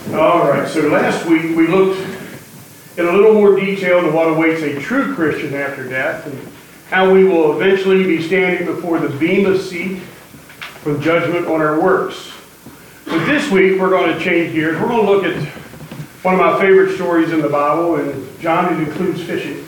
All right, so last week we looked in a little more detail to what awaits a true Christian after death and how we will eventually be standing before the Bema seat for judgment on our works. But this week we're going to change gears. We're going to look at one of my favorite stories in the Bible, and John, it includes fishing.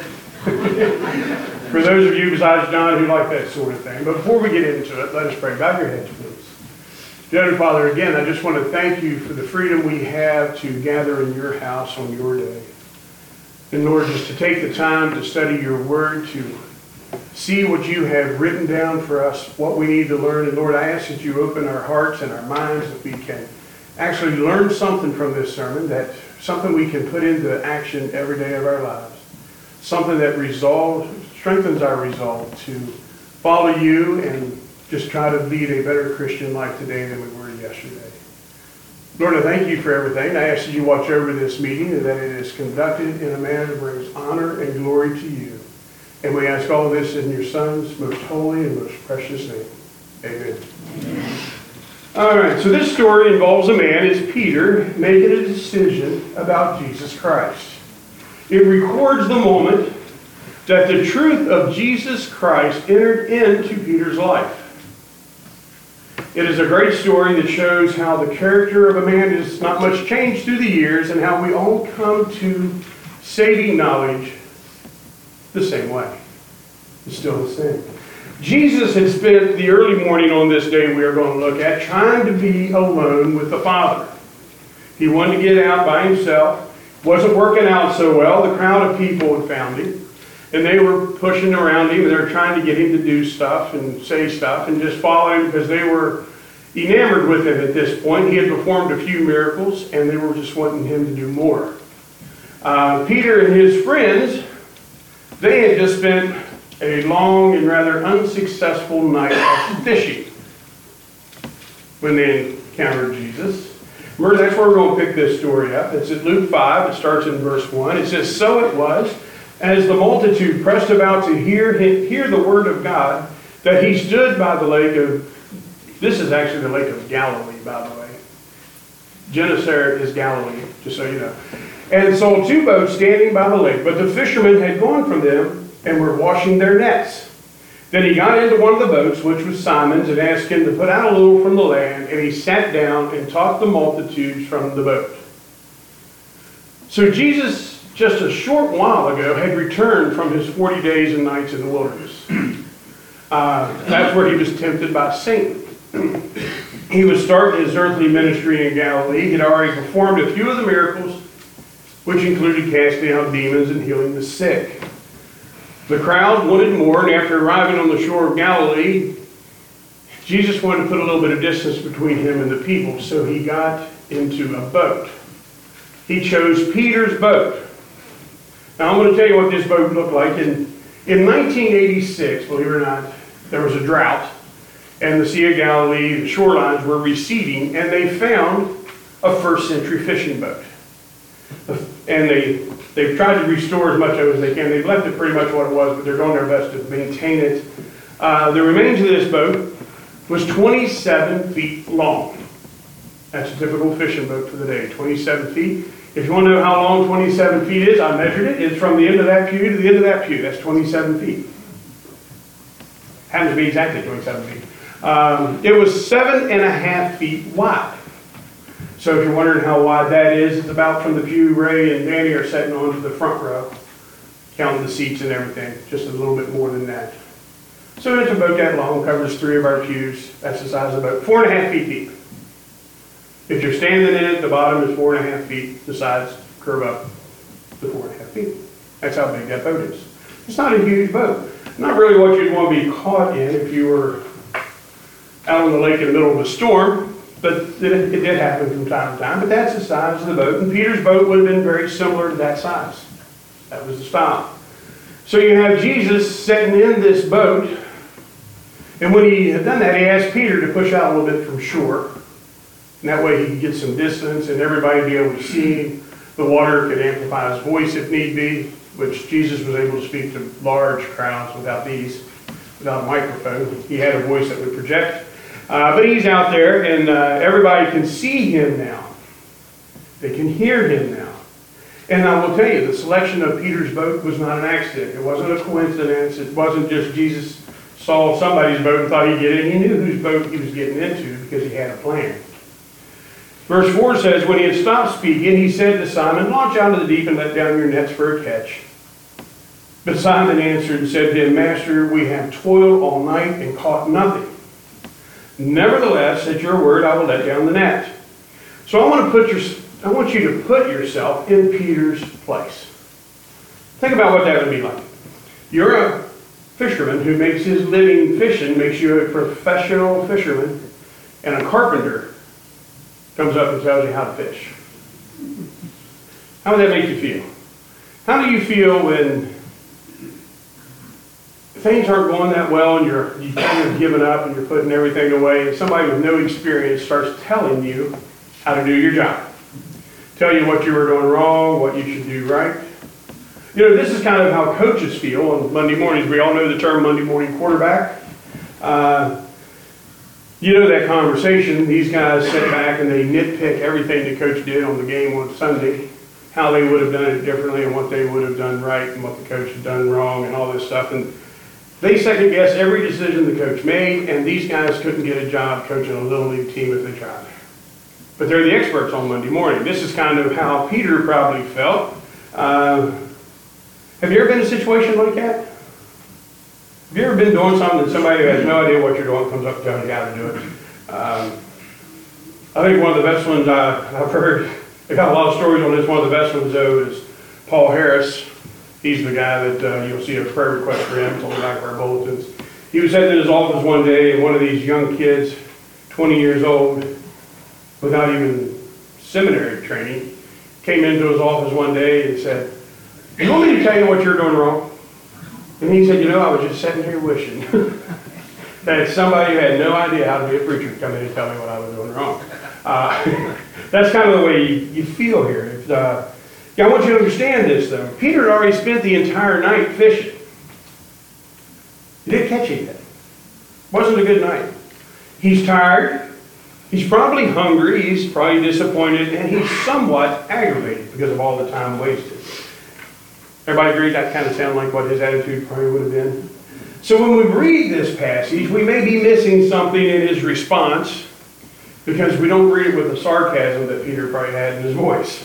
For those of you besides John who like that sort of thing. But before we get into it, let us pray. Bow your heads, please. Dear Father, again, I just want to thank you for the freedom we have to gather in your house on your day. And Lord, just to take the time to study your word, to see what you have written down for us, what we need to learn. And Lord, I ask that you open our hearts and our minds, that we can actually learn something from this sermon, that something we can put into action every day of our lives. Something that strengthens our resolve to follow you and just try to lead a better Christian life today than we were yesterday. Lord, I thank you for everything. I ask that you watch over this meeting and that it is conducted in a manner that brings honor and glory to you. And we ask all this in your Son's most holy and most precious name. Amen. Amen. All right, so this story involves a man, it's Peter, making a decision about Jesus Christ. It records the moment that the truth of Jesus Christ entered into Peter's life. It is a great story that shows how the character of a man is not much changed through the years and how we all come to saving knowledge the same way. It's still the same. Jesus had spent the early morning on this day we are going to look at trying to be alone with the Father. He wanted to get out by himself. Wasn't working out so well. The crowd of people had found him. And they were pushing around him, and they were trying to get him to do stuff and say stuff and just follow him because they were enamored with him at this point. He had performed a few miracles, and they were just wanting him to do more. Peter and his friends, they had just spent a long and rather unsuccessful night of fishing when they encountered Jesus. Remember, that's where we're going to pick this story up. It's at Luke 5. It starts in verse 1. It says, "So it was, as the multitude pressed about to hear the word of God, that he stood by the lake of," this is actually the lake of Galilee, by the way. Gennesaret is Galilee, just so you know. "And saw two boats standing by the lake, but the fishermen had gone from them and were washing their nets. Then he got into one of the boats, which was Simon's, and asked him to put out a little from the land, and he sat down and taught the multitudes from the boat." So Jesus, just a short while ago, had returned from his 40 days and nights in the wilderness. That's where he was tempted by Satan. He was starting his earthly ministry in Galilee. He had already performed a few of the miracles, which included casting out demons and healing the sick. The crowd wanted more, and after arriving on the shore of Galilee, Jesus wanted to put a little bit of distance between him and the people, so he got into a boat. He chose Peter's boat. Now I'm going to tell you what this boat looked like. In 1986, believe it or not, there was a drought, and the Sea of Galilee, the shorelines were receding, and they found a first century fishing boat. And they've tried to restore as much of it as they can. They've left it pretty much what it was, but they're doing their best to maintain it. The remains of this boat was 27 feet long. That's a typical fishing boat for the day, 27 feet. If you want to know how long 27 feet is, I measured it. It's from the end of that pew to the end of that pew. That's 27 feet. Happens to be exactly 27 feet. It was 7.5 feet wide. So if you're wondering how wide that is, it's about from the pew Ray and Danny are sitting on to the front row, counting the seats and everything, just a little bit more than that. So it's a boat that long, covers 3 of our pews. That's the size of the boat, 4.5 feet deep. If you're standing in it, the bottom is 4.5 feet. The sides curve up to 4.5 feet. That's how big that boat is. It's not a huge boat. Not really what you'd want to be caught in if you were out on the lake in the middle of a storm. But it did happen from time to time. But that's the size of the boat. And Peter's boat would have been very similar to that size. That was the style. So you have Jesus sitting in this boat. And when he had done that, he asked Peter to push out a little bit from shore. And that way he could get some distance and everybody would be able to see him. The water could amplify his voice if need be, which Jesus was able to speak to large crowds without a microphone. He had a voice that would project. But he's out there and everybody can see him now. They can hear him now. And I will tell you, the selection of Peter's boat was not an accident. It wasn't a coincidence. It wasn't just Jesus saw somebody's boat and thought he'd get in. He knew whose boat he was getting into because he had a plan. Verse 4 says, when he had stopped speaking, he said to Simon, launch out into the deep and let down your nets for a catch. But Simon answered and said to him, Master, we have toiled all night and caught nothing. Nevertheless, at your word, I will let down the net. So I want you to put yourself in Peter's place. Think about what that would be like. You're a fisherman who makes his living fishing, makes you a professional fisherman, and a carpenter comes up and tells you how to fish. How would that make you feel? How do you feel when things aren't going that well and you've kind of given up and you're putting everything away, and somebody with no experience starts telling you how to do your job? Tell you what you were doing wrong, what you should do right. You know, this is kind of how coaches feel on Monday mornings. We all know the term Monday morning quarterback. You know that conversation. These guys sit back and they nitpick everything the coach did on the game on Sunday, how they would have done it differently and what they would have done right and what the coach had done wrong and all this stuff. And they second guess every decision the coach made, and these guys couldn't get a job coaching a little league team if they tried. But they're the experts on Monday morning. This is kind of how Peter probably felt. Have you ever been in a situation like that? Have you ever been doing something that somebody who has no idea what you're doing comes up and tells you how to do it? I think one of the best ones I've heard, I got a lot of stories on this. One of the best ones, though, is Paul Harris. He's the guy that you'll see a prayer request for him. It's on the back of our bulletins. He was sitting in his office one day, and one of these young kids, 20 years old, without even seminary training, came into his office one day and said, "You want me to tell you what you're doing wrong?" And he said, "You know, I was just sitting here wishing that somebody who had no idea how to be a preacher would come in and tell me what I was doing wrong." That's kind of the way you feel here. I want you to understand this, though. Peter had already spent the entire night fishing. He didn't catch anything. Wasn't a good night. He's tired. He's probably hungry. He's probably disappointed. And he's somewhat aggravated because of all the time wasted. Everybody agree that kind of sounded like what his attitude probably would have been? So when we read this passage, we may be missing something in his response because we don't read it with the sarcasm that Peter probably had in his voice.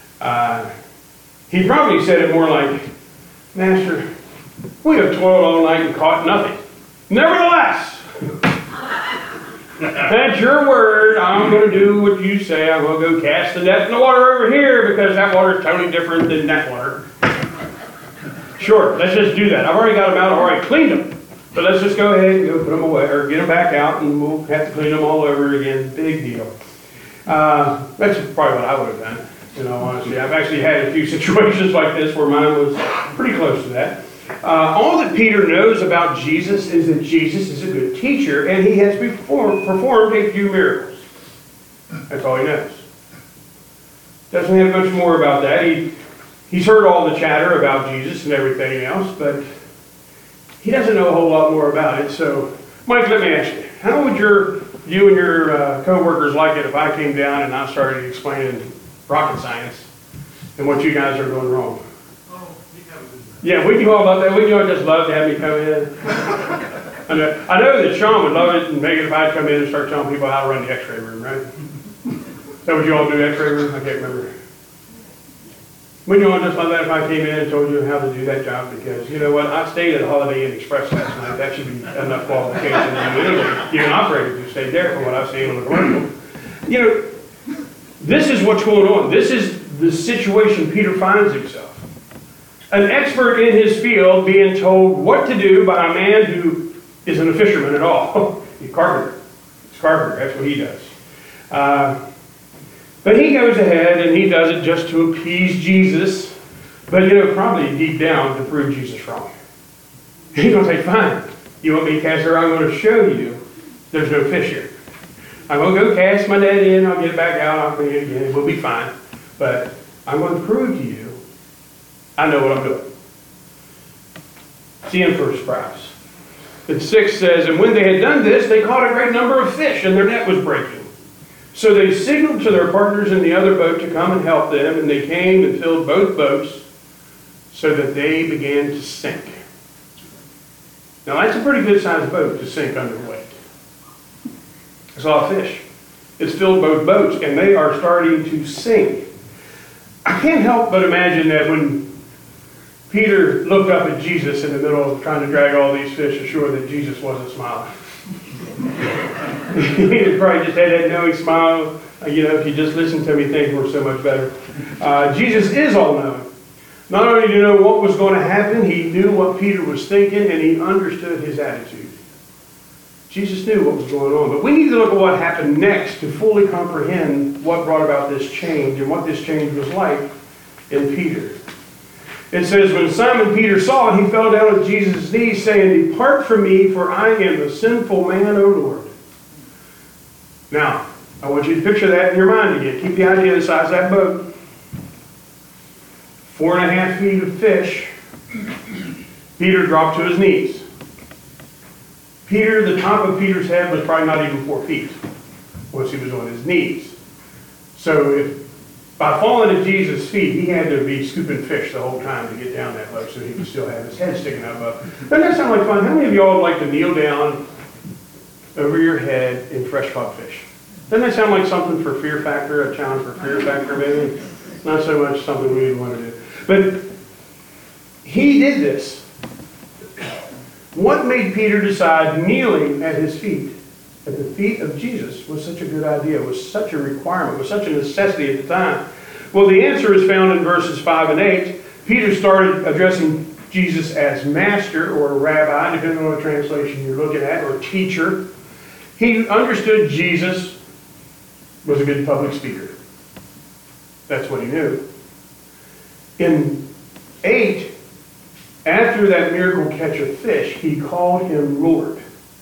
He probably said it more like, "Master, we have toiled all night and caught nothing. Nevertheless, at your word, I'm going to do what you say. I'm going to go cast the net in the water over here because that water is totally different than that water. Sure, let's just do that. I've already got them out. I've already cleaned them. So let's just go ahead and go put them away or get them back out and we'll have to clean them all over again. Big deal." That's probably what I would have done. You know, honestly, I've actually had a few situations like this where mine was pretty close to that. All that Peter knows about Jesus is that Jesus is a good teacher and he has performed a few miracles. That's all he knows. Doesn't have much more about that. He's heard all the chatter about Jesus and everything else, but he doesn't know a whole lot more about it. So, Mike, let me ask you, how would you and your co-workers like it if I came down and I started explaining rocket science and what you guys are doing wrong? Yeah, we can all love that. We all just love to have me come in. I know that Sean would love it and make it if I'd come in and start telling people how to run the x-ray room, right? Is that what you all do, x-ray room? I can't remember. Wouldn't you all just love that if I came in and told you how to do that job? Because, you know what, I stayed at Holiday Inn Express last night. That should be enough qualification to do anyway. You're an operator who stayed there from what I've seen on the commercial. You know, this is what's going on. This is the situation Peter finds himself. An expert in his field being told what to do by a man who isn't a fisherman at all. He's a carpenter. He's a carpenter. That's what he does. But he goes ahead and he does it just to appease Jesus. But, you know, probably deep down to prove Jesus wrong. He's going to say, "Fine. You want me to cast her? I'm going to show you there's no fish here. I'm going to go cast my net in. I'll get it back out. I'll clean it again. We'll be fine. But I'm going to prove to you I know what I'm doing." See him for a surprise. And 6 says, "And when they had done this, they caught a great number of fish, and their net was breaking. So they signaled to their partners in the other boat to come and help them, and they came and filled both boats so that they began to sink. Now that's a pretty good sized boat to sink under weight. It's a lot of fish. It's filled both boats, and they are starting to sink. I can't help but imagine that when Peter looked up at Jesus in the middle of trying to drag all these fish ashore, that Jesus wasn't smiling. He probably just had that knowing smile. If you just listen to me, things were so much better. Jesus is all-knowing. Not only did he know what was going to happen, he knew what Peter was thinking, and he understood his attitude. Jesus knew what was going on. But we need to look at what happened next to fully comprehend what brought about this change and what this change was like in Peter. It says, when Simon Peter saw it, he fell down at Jesus' knees, saying, "Depart from me, for I am a sinful man, O Lord." Now, I want you to picture that in your mind again. Keep the idea of the size of that boat. 4.5 feet of fish. Peter dropped to his knees. The top of Peter's head was probably not even 4 feet once he was on his knees. So by falling at Jesus' feet, he had to be scooping fish the whole time to get down that low so he could still have his head sticking up. Doesn't that sound like fun? How many of y'all would like to kneel down over your head in fresh caught fish? Doesn't that sound like something for Fear Factor, a challenge for Fear Factor maybe? Not so much something we would want to do. But he did this. What made Peter decide kneeling at his feet, at the feet of Jesus, was such a good idea, was such a requirement, was such a necessity at the time? Well, the answer is found in verses 5 and 8. Peter started addressing Jesus as master or rabbi, depending on what translation you're looking at, or teacher. He understood Jesus was a good public speaker. That's what he knew. In 8, after that miracle catch of fish, he called him Lord.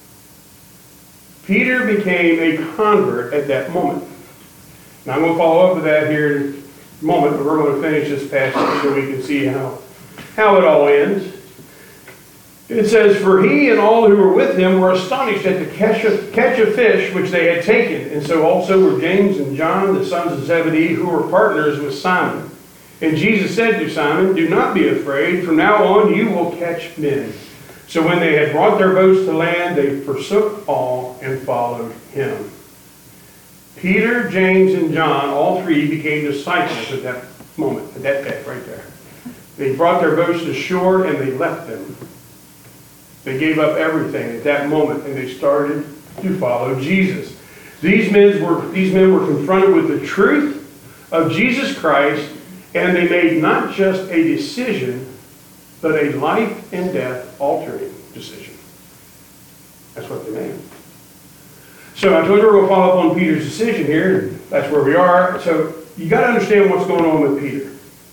Peter became a convert at that moment. Now I'm going to follow up with that here in a moment, but we're going to finish this passage so we can see how it all ends. It says, "For he and all who were with him were astonished at the catch of fish which they had taken, and so also were James and John, the sons of Zebedee, who were partners with Simon. And Jesus said to Simon, 'Do not be afraid. From now on you will catch men.' So when they had brought their boats to land, they forsook all and followed him." Peter, James, and John, all three became disciples at that moment, at that day, right there. They brought their boats to shore and they left them. They gave up everything at that moment and they started to follow Jesus. These men were confronted with the truth of Jesus Christ, and they made not just a decision, but a life and death altering decision. That's what they made. So I told you we're going to follow up on Peter's decision here, and that's where we are. So you got to understand what's going on with Peter.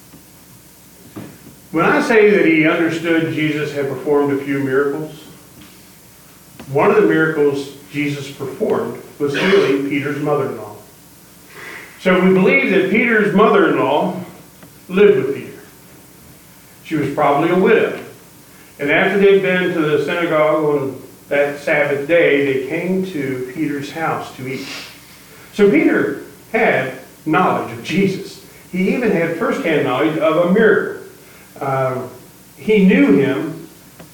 When I say that he understood Jesus had performed a few miracles, one of the miracles Jesus performed was healing Peter's mother-in-law. So we believe that Peter's mother-in-law lived with Peter. She was probably a widow. And after they'd been to the synagogue on that Sabbath day, they came to Peter's house to eat. So Peter had knowledge of Jesus. He even had first-hand knowledge of a miracle. He knew him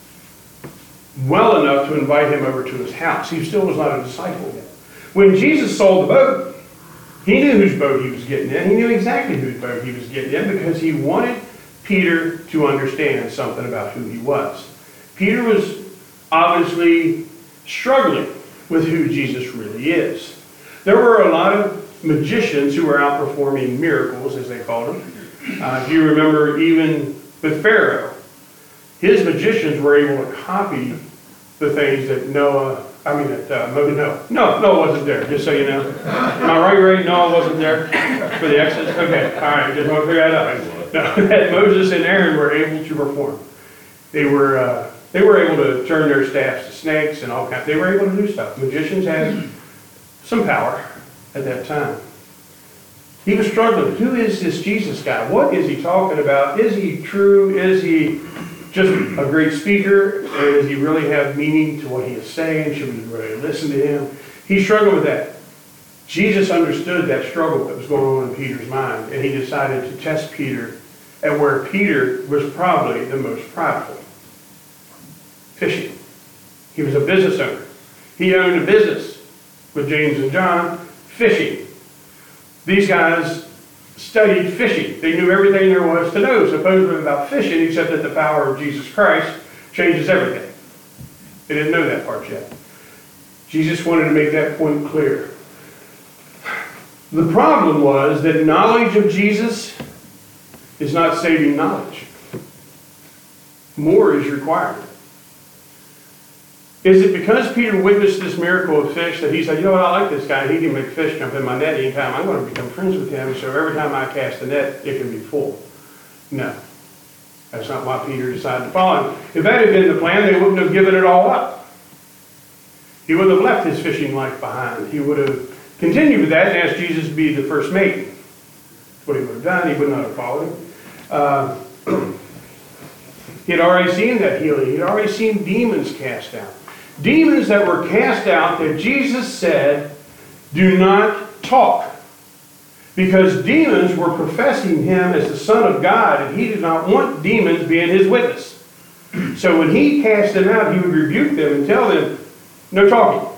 well enough to invite him over to his house. He still was not a disciple yet. When Jesus saw the boat, he knew whose boat he was getting in. He knew exactly whose boat he was getting in because he wanted Peter to understand something about who he was. Peter was obviously struggling with who Jesus really is. There were a lot of magicians who were out performing miracles, as they called them. If you remember, even with Pharaoh, his magicians were able to copy the things that Noah wasn't there, just so you know. Am I right, Ray? Noah wasn't there for the Exodus? Okay, all right, just want to figure that out. No, that Moses and Aaron were able to perform. They were able to turn their staffs to snakes and all kinds. They were able to do stuff. Magicians had some power at that time. He was struggling. Who is this Jesus guy? What is he talking about? Is he true? Is he just a great speaker? Or does he really have meaning to what he is saying? Should we really listen to him? He struggled with that. Jesus understood that struggle that was going on in Peter's mind, and he decided to test Peter at where Peter was probably the most prideful. Fishing. He was a business owner. He owned a business with James and John, fishing. These guys studied fishing. They knew everything there was to know, supposedly, about fishing, except that the power of Jesus Christ changes everything. They didn't know that part yet. Jesus wanted to make that point clear. The problem was that knowledge of Jesus is not saving knowledge. More is required. Is it because Peter witnessed this miracle of fish that he said, you know what, I like this guy, he can make fish jump in my net anytime, I'm going to become friends with him, so every time I cast a net, it can be full? No. That's not why Peter decided to follow him. If that had been the plan, they wouldn't have given it all up. He would have left his fishing life behind. He would have continued with that and asked Jesus to be the first mate. That's what he would have done. He would not have followed him. He had already seen that healing. He had already seen demons cast out. Demons that were cast out that Jesus said, do not talk. Because demons were professing him as the Son of God, and he did not want demons being his witness. So when he cast them out, he would rebuke them and tell them, no talking.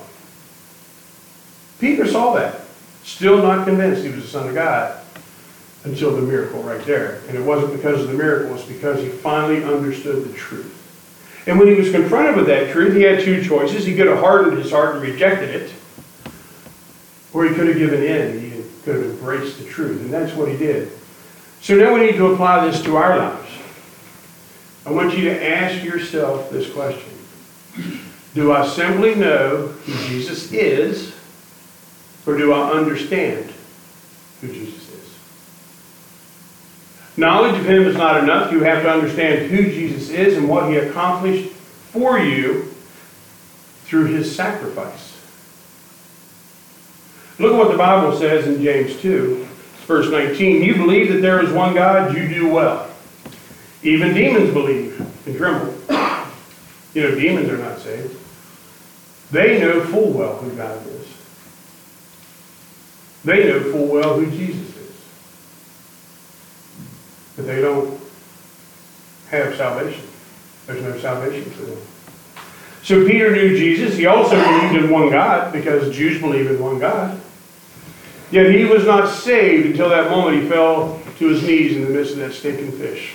Peter saw that. Still not convinced he was the Son of God until the miracle right there. And it wasn't because of the miracle, it's because he finally understood the truth. And when he was confronted with that truth, he had two choices. He could have hardened his heart and rejected it, or he could have given in. He could have embraced the truth. And that's what he did. So now we need to apply this to our lives. I want you to ask yourself this question. Do I simply know who Jesus is, or do I understand who Jesus is? Knowledge of him is not enough. You have to understand who Jesus is and what he accomplished for you through his sacrifice. Look at what the Bible says in James 2, verse 19. You believe that there is one God, you do well. Even demons believe and tremble. You know, demons are not saved. They know full well who God is. They know full well who Jesus is. But they don't have salvation. There's no salvation for them. So Peter knew Jesus. He also believed in one God, because Jews believe in one God. Yet he was not saved until that moment he fell to his knees in the midst of that stinking fish.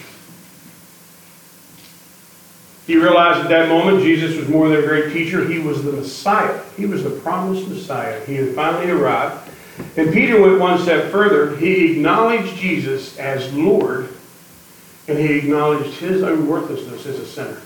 He realized at that moment Jesus was more than a great teacher. He was the Messiah. He was the promised Messiah. He had finally arrived. And Peter went one step further. He acknowledged Jesus as Lord, and he acknowledged his own worthlessness as a sinner.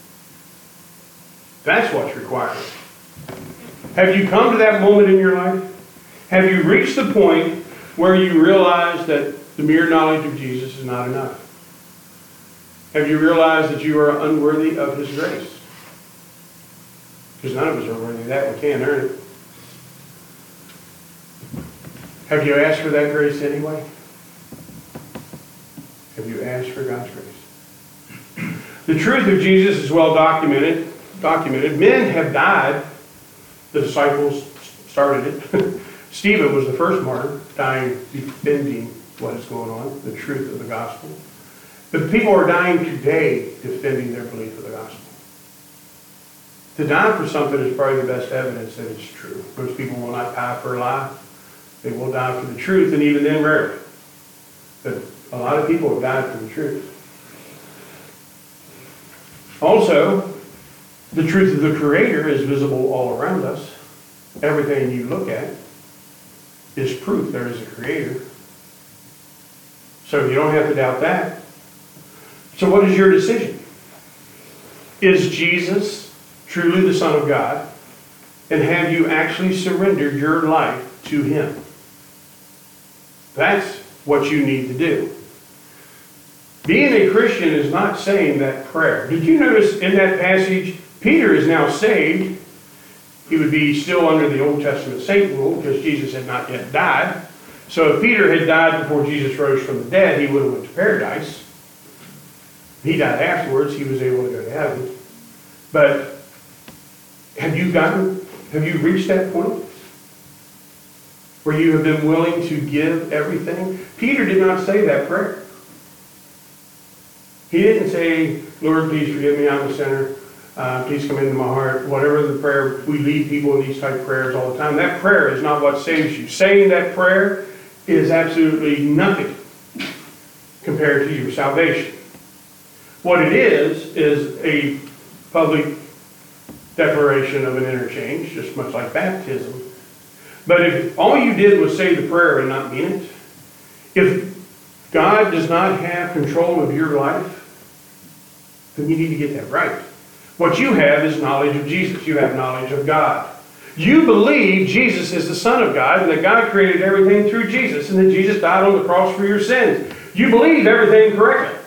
That's what's required. Have you come to that moment in your life? Have you reached the point where you realize that the mere knowledge of Jesus is not enough? Have you realized that you are unworthy of his grace? Because none of us are worthy of that. We can't earn it. Have you asked for that grace anyway? Have you asked for God's grace? The truth of Jesus is well documented. Men have died. The disciples started it. Stephen was the first martyr, dying defending what is going on, the truth of the gospel. But people are dying today defending their belief of the gospel. To die for something is probably the best evidence that it's true. Most people will not die for a lie. They will die for the truth, and even then rarely. But a lot of people have died for the truth. Also, the truth of the Creator is visible all around us. Everything you look at is proof there is a Creator. So you don't have to doubt that. So what is your decision? Is Jesus truly the Son of God? And have you actually surrendered your life to him? That's what you need to do. Being a Christian is not saying that prayer. Did you notice in that passage, Peter is now saved. He would be still under the Old Testament saint rule because Jesus had not yet died. So if Peter had died before Jesus rose from the dead, he would have went to paradise. He died afterwards. He was able to go to heaven. But have you reached that point where you have been willing to give everything? Peter did not say that prayer. He didn't say, Lord, please forgive me, I'm a sinner. Please come into my heart. Whatever the prayer, we lead people in these type of prayers all the time. That prayer is not what saves you. Saying that prayer is absolutely nothing compared to your salvation. What it is a public declaration of an interchange, just much like baptism. But if all you did was say the prayer and not mean it, if God does not have control of your life, then you need to get that right. What you have is knowledge of Jesus. You have knowledge of God. You believe Jesus is the Son of God and that God created everything through Jesus and that Jesus died on the cross for your sins. You believe everything correctly.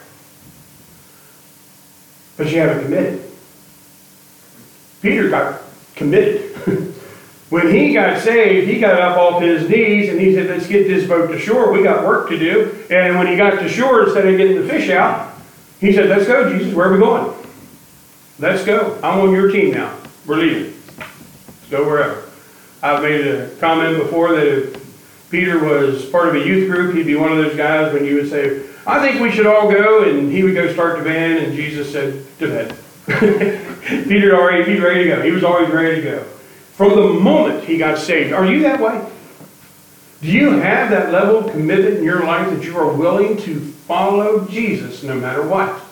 But you haven't committed. Peter got committed. When he got saved, he got up off his knees and he said, let's get this boat to shore. We got work to do. And when he got to shore, instead of getting the fish out, he said, let's go, Jesus. Where are we going? Let's go. I'm on your team now. We're leaving. Let's go wherever. I've made a comment before that if Peter was part of a youth group, he'd be one of those guys when you would say, I think we should all go, and he would go start the band, and Jesus said, to bed. Peter he's ready to go. He was always ready to go. From the moment he got saved. Are you that way? Do you have that level of commitment in your life that you are willing to follow Jesus no matter what?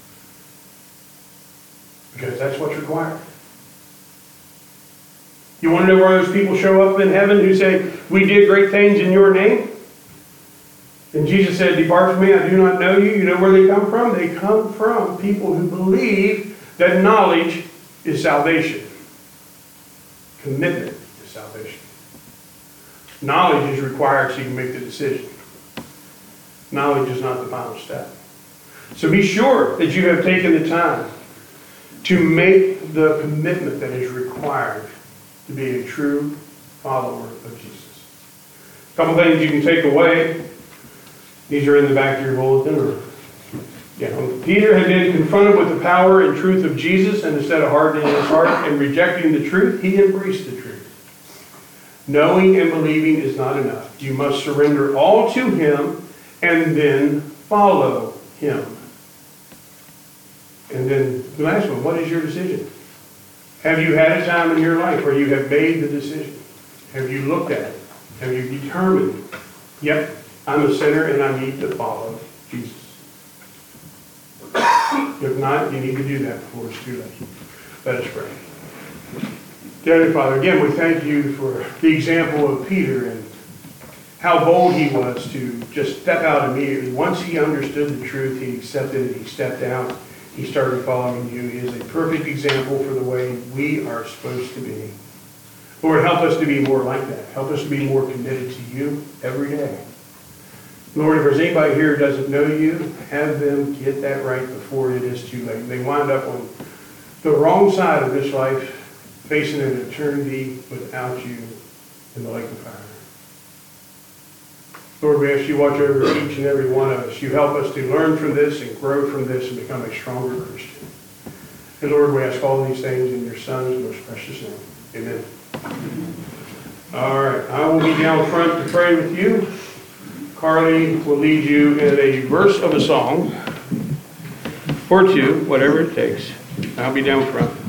Because that's what's required. You want to know where those people show up in heaven who say, we did great things in your name? And Jesus said, depart from me, I do not know you. You know where they come from? They come from people who believe that knowledge is salvation. Commitment is salvation. Knowledge is required so you can make the decision. Knowledge is not the final step. So be sure that you have taken the time to make the commitment that is required to be a true follower of Jesus. A couple things you can take away. These are in the back of your bulletin. Peter had been confronted with the power and truth of Jesus, and instead of hardening his heart and rejecting the truth, he embraced the truth. Knowing and believing is not enough. You must surrender all to him and then follow him. And then the last one, what is your decision? Have you had a time in your life where you have made the decision? Have you looked at it? Have you determined, yep, I'm a sinner and I need to follow Jesus? If not, you need to do that before it's too late. Let us pray. Dear Heavenly Father, again, we thank you for the example of Peter and how bold he was to just step out immediately. Once he understood the truth, he accepted it, he stepped out, he started following you. He is a perfect example for the way we are supposed to be. Lord, help us to be more like that. Help us to be more committed to you every day. Lord, if there's anybody here who doesn't know you, have them get that right before it is too late. They wind up on the wrong side of this life, facing an eternity without you in the lake of fire. Lord, we ask you to watch over each and every one of us. You help us to learn from this and grow from this and become a stronger Christian. And Lord, we ask all these things in your Son's most precious name. Amen. All right, I will be down front to pray with you. Carly will lead you in a verse of a song, or two, whatever it takes. I'll be down front.